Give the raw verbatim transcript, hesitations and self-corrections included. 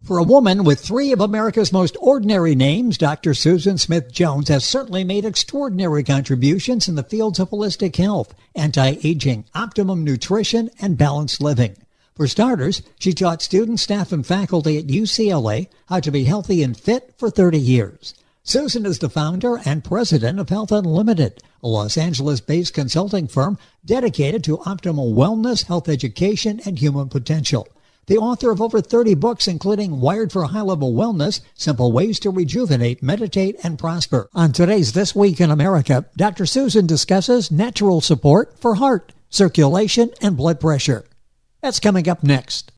For a woman with three of America's most ordinary names, Doctor Susan Smith Jones has certainly made extraordinary contributions in the fields of holistic health, anti-aging, optimum nutrition, and balanced living. For starters, she taught students, staff, and faculty at U C L A how to be healthy and fit for thirty years. Susan is the founder and president of Health Unlimited, a Los Angeles-based consulting firm dedicated to optimal wellness, health education, and human potential. The author of over thirty books, including Wired for High-Level Wellness, Simple Ways to Rejuvenate, Meditate, and Prosper. On today's This Week in America, Doctor Susan discusses natural support for heart, circulation, and blood pressure. That's coming up next.